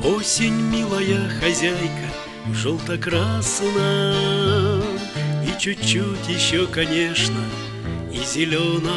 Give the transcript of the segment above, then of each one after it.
Осень, милая хозяйка, желто-красна, и чуть-чуть еще, конечно, и зелена.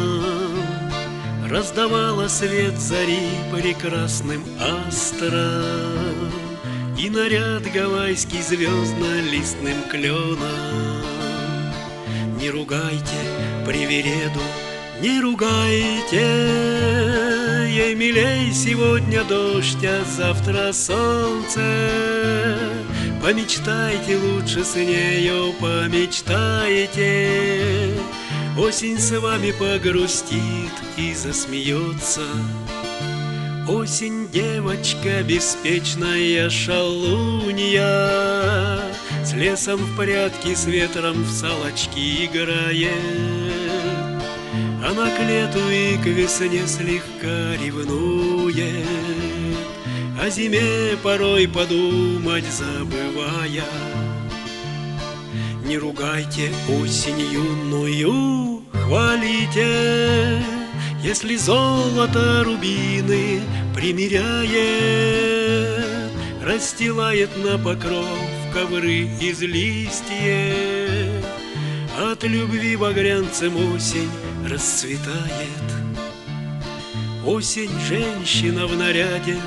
Раздавала свет зари прекрасным астрам и наряд гавайский звездно-листным кленом. Не ругайте привереду, не ругайте, ей милей сегодня дождь, а завтра солнце. Помечтайте лучше с нею, помечтайте. Осень с вами погрустит и засмеется. Осень, девочка беспечная, шалунья, с лесом в прятки, с ветром в салочки играет. Она к лету и к весне слегка ревнует, о зиме порой подумать забывая. Не ругайте осень юную, хвалите, если золото рубины примеряет, расстилает на покров ковры из листьев. От любви багрянцем осень расцветает. Осень женщина в наряде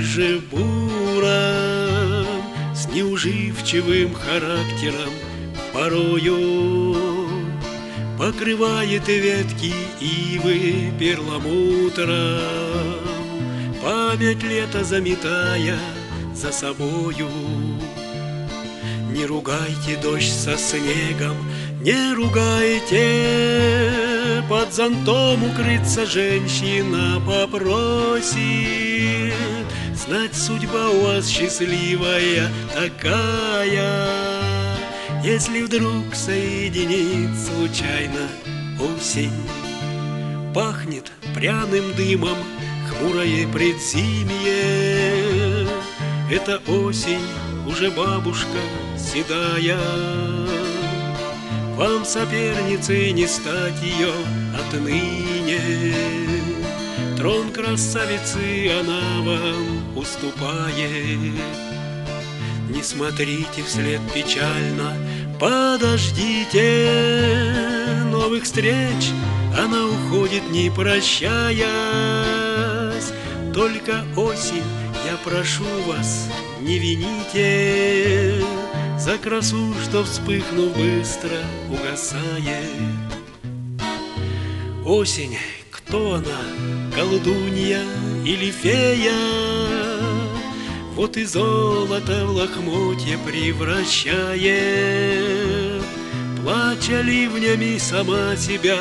рыже-буром, с неуживчивым характером порою покрывает ветки ивы перламутром, память лета заметая за собою. Не ругайте дождь со снегом, не ругайте, под зонтом укрыться женщина попросит. Знать, судьба у вас счастливая такая, если вдруг соединит случайно осень. Пахнет пряным дымом хмурое предзимье, это осень, уже бабушка седая. Вам соперницей не стать ее отныне, трон красавицы она вам уступает. Не смотрите вслед печально, подождите новых встреч, она уходит не прощаясь. Только осень, я прошу вас, не вините за красу, что, вспыхнув, быстро угасает. Осень, кто она, колдунья или фея? Вот и золото в лохмотье превращает, плача ливнями сама себя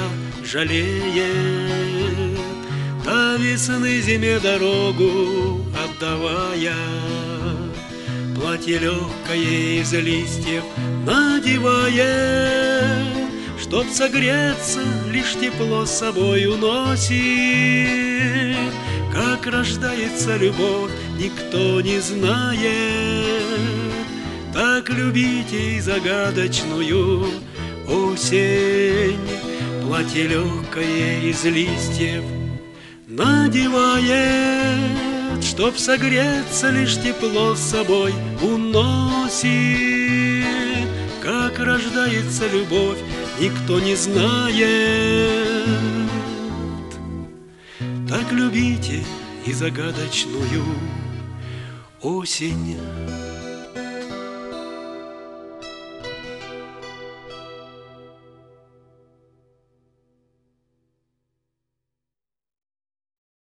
жалеет, до весны зиме дорогу отдавая. Платье легкое из листьев надевает, чтоб согреться, лишь тепло с собой уносит. Как рождается любовь, никто не знает, так любите и загадочную осень. Платье легкое из листьев надевает, чтоб согреться, лишь тепло с собой уносит. Как рождается любовь, никто не знает, так любите и загадочную осень.